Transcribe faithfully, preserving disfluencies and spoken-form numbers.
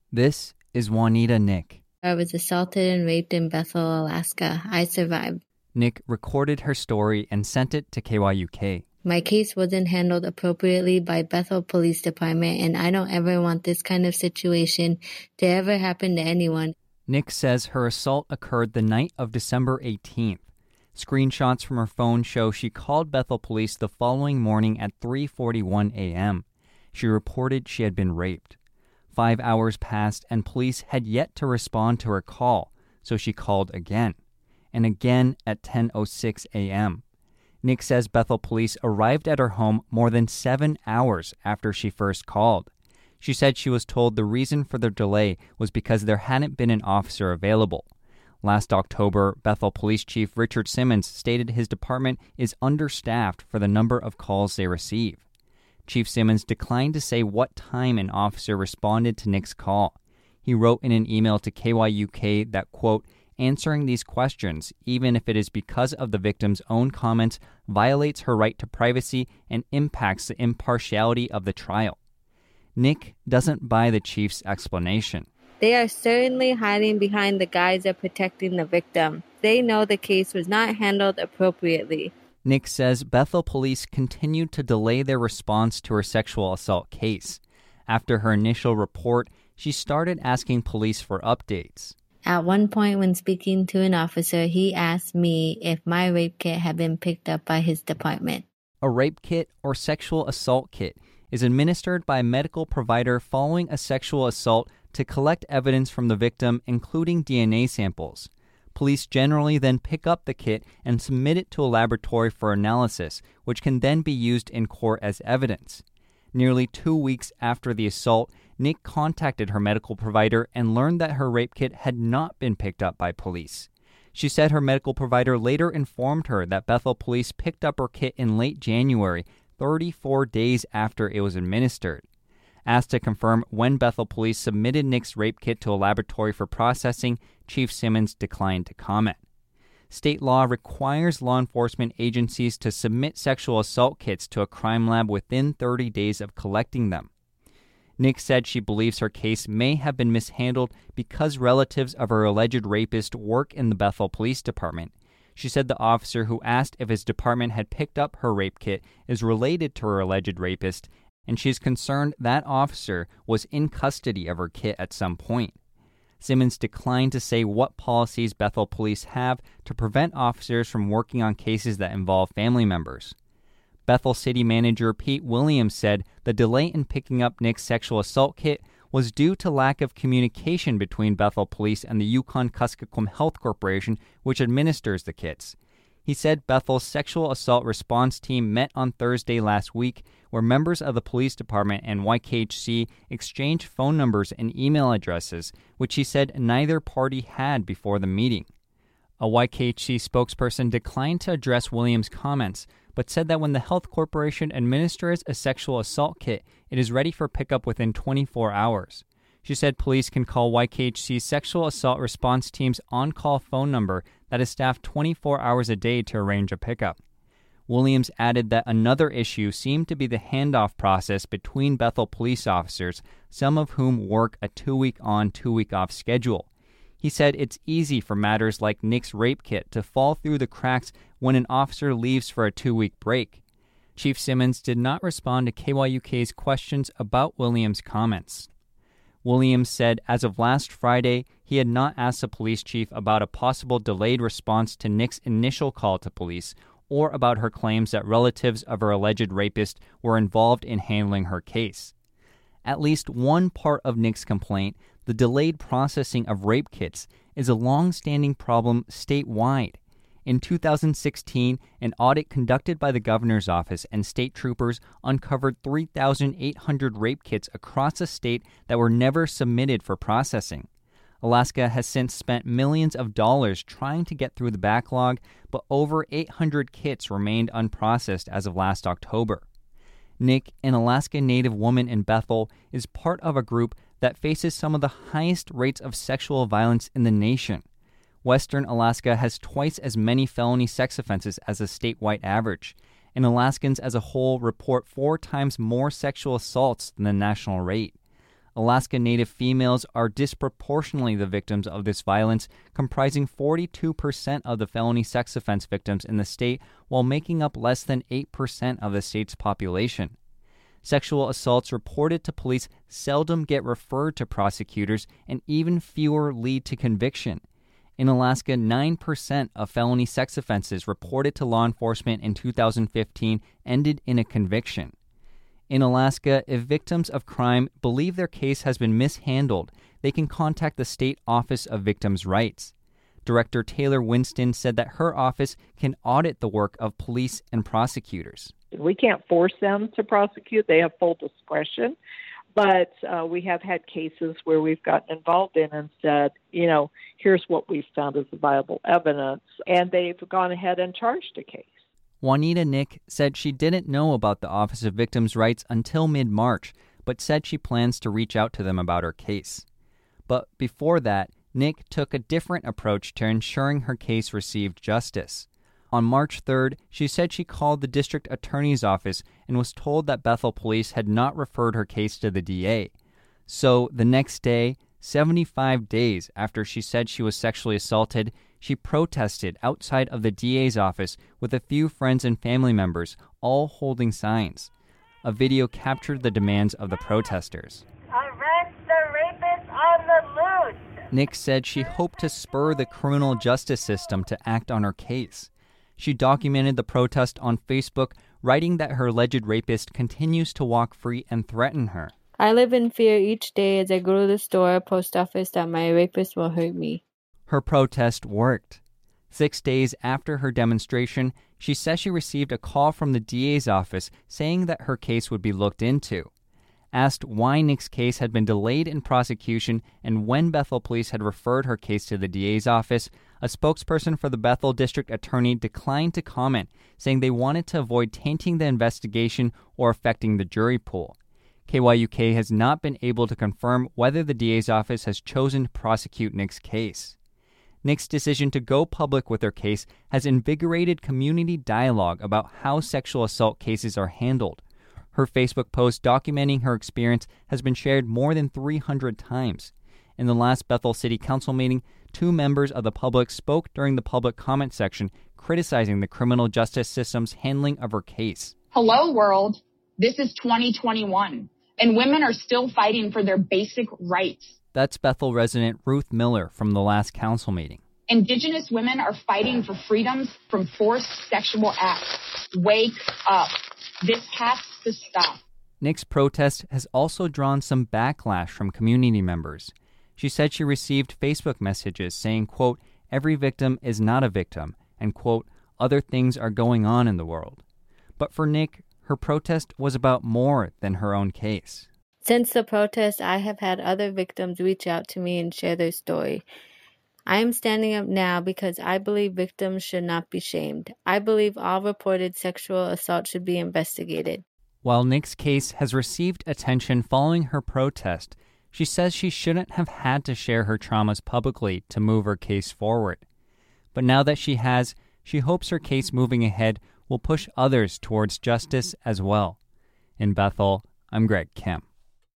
This is Juanita Nick. I was assaulted and raped in Bethel, Alaska. I survived. Nick recorded her story and sent it to K Y U K. My case wasn't handled appropriately by Bethel Police Department, and I don't ever want this kind of situation to ever happen to anyone. Nick says her assault occurred the night of December eighteenth. Screenshots from her phone show she called Bethel police the following morning at three forty-one a.m. She reported she had been raped. Five hours passed and police had yet to respond to her call, so she called again, and again at ten oh six a.m. Nick says Bethel police arrived at her home more than seven hours after she first called. She said she was told the reason for the delay was because there hadn't been an officer available. Last October, Bethel Police Chief Richard Simmons stated his department is understaffed for the number of calls they receive. Chief Simmons declined to say what time an officer responded to Nick's call. He wrote in an email to K Y U K that, quote, answering these questions, even if it is because of the victim's own comments, violates her right to privacy and impacts the impartiality of the trial. Nick doesn't buy the chief's explanation. They are certainly hiding behind the guise of protecting the victim. They know the case was not handled appropriately. Nick says Bethel police continued to delay their response to her sexual assault case. After her initial report, she started asking police for updates. At one point when speaking to an officer, he asked me if my rape kit had been picked up by his department. A rape kit or sexual assault kit is administered by a medical provider following a sexual assault to collect evidence from the victim, including D N A samples. Police generally then pick up the kit and submit it to a laboratory for analysis, which can then be used in court as evidence. Nearly two weeks after the assault, Nick contacted her medical provider and learned that her rape kit had not been picked up by police. She said her medical provider later informed her that Bethel police picked up her kit in late January, thirty-four days after it was administered. Asked to confirm when Bethel police submitted Nick's rape kit to a laboratory for processing, Chief Simmons declined to comment. State law requires law enforcement agencies to submit sexual assault kits to a crime lab within thirty days of collecting them. Nick said she believes her case may have been mishandled because relatives of her alleged rapist work in the Bethel Police Department. She said the officer who asked if his department had picked up her rape kit is related to her alleged rapist, and she's concerned that officer was in custody of her kit at some point. Simmons declined to say what policies Bethel police have to prevent officers from working on cases that involve family members. Bethel City Manager Pete Williams said the delay in picking up Nick's sexual assault kit was due to lack of communication between Bethel Police and the Yukon-Kuskokwim Health Corporation, which administers the kits. He said Bethel's sexual assault response team met on Thursday last week, where members of the police department and Y K H C exchanged phone numbers and email addresses, which he said neither party had before the meeting. A Y K H C spokesperson declined to address Williams' comments, but said that when the health corporation administers a sexual assault kit, it is ready for pickup within twenty-four hours. She said police can call Y K H C's sexual assault response team's on-call phone number that is staffed twenty-four hours a day to arrange a pickup. Williams added that another issue seemed to be the handoff process between Bethel police officers, some of whom work a two-week on, two-week off schedule. He said it's easy for matters like Nick's rape kit to fall through the cracks when an officer leaves for a two-week break. Chief Simmons did not respond to K Y U K's questions about Williams' comments. Williams said as of last Friday, he had not asked the police chief about a possible delayed response to Nick's initial call to police or about her claims that relatives of her alleged rapist were involved in handling her case. At least one part of Nick's complaint, the delayed processing of rape kits, is a long-standing problem statewide. In two thousand sixteen, an audit conducted by the governor's office and state troopers uncovered three thousand eight hundred rape kits across the state that were never submitted for processing. Alaska has since spent millions of dollars trying to get through the backlog, but over eight hundred kits remained unprocessed as of last October. Nick, an Alaska Native woman in Bethel, is part of a group that faces some of the highest rates of sexual violence in the nation. Western Alaska has twice as many felony sex offenses as the statewide average, and Alaskans as a whole report four times more sexual assaults than the national rate. Alaska Native females are disproportionately the victims of this violence, comprising forty-two percent of the felony sex offense victims in the state, while making up less than eight percent of the state's population. Sexual assaults reported to police seldom get referred to prosecutors, and even fewer lead to conviction. In Alaska, nine percent of felony sex offenses reported to law enforcement in two thousand fifteen ended in a conviction. In Alaska, if victims of crime believe their case has been mishandled, they can contact the State Office of Victims' Rights. Director Taylor Winston said that her office can audit the work of police and prosecutors. We can't force them to prosecute. They have full discretion. But uh, we have had cases where we've gotten involved in and said, you know, here's what we've found as viable evidence. And they've gone ahead and charged a case. Juanita Nick said she didn't know about the Office of Victims' Rights until mid-March, but said she plans to reach out to them about her case. But before that, Nick took a different approach to ensuring her case received justice. On March third, she said she called the district attorney's office and was told that Bethel police had not referred her case to the D A. So the next day, seventy-five days after she said she was sexually assaulted, she protested outside of the D A's office with a few friends and family members, all holding signs. A video captured the demands of the protesters. Arrest the rapist on the loose! Nick said she hoped to spur the criminal justice system to act on her case. She documented the protest on Facebook, writing that her alleged rapist continues to walk free and threaten her. I live in fear each day as I go to the store or post office that my rapist will hurt me. Her protest worked. Six days after her demonstration, she says she received a call from the D A's office saying that her case would be looked into. Asked why Nick's case had been delayed in prosecution and when Bethel police had referred her case to the D A's office, a spokesperson for the Bethel district attorney declined to comment, saying they wanted to avoid tainting the investigation or affecting the jury pool. K Y U K has not been able to confirm whether the D A's office has chosen to prosecute Nick's case. Nick's decision to go public with her case has invigorated community dialogue about how sexual assault cases are handled. Her Facebook post documenting her experience has been shared more than three hundred times. In the last Bethel City Council meeting, two members of the public spoke during the public comment section, criticizing the criminal justice system's handling of her case. Hello, world. This is twenty twenty-one, and women are still fighting for their basic rights. That's Bethel resident Ruth Miller from the last council meeting. Indigenous women are fighting for freedoms from forced sexual acts. Wake up. This has to stop. Nick's protest has also drawn some backlash from community members. She said she received Facebook messages saying, quote, every victim is not a victim, and, quote, other things are going on in the world. But for Nick, her protest was about more than her own case. Since the protest, I have had other victims reach out to me and share their story. I am standing up now because I believe victims should not be shamed. I believe all reported sexual assault should be investigated. While Nick's case has received attention following her protest, she says she shouldn't have had to share her traumas publicly to move her case forward. But now that she has, she hopes her case moving ahead will push others towards justice as well. In Bethel, I'm Greg Kemp.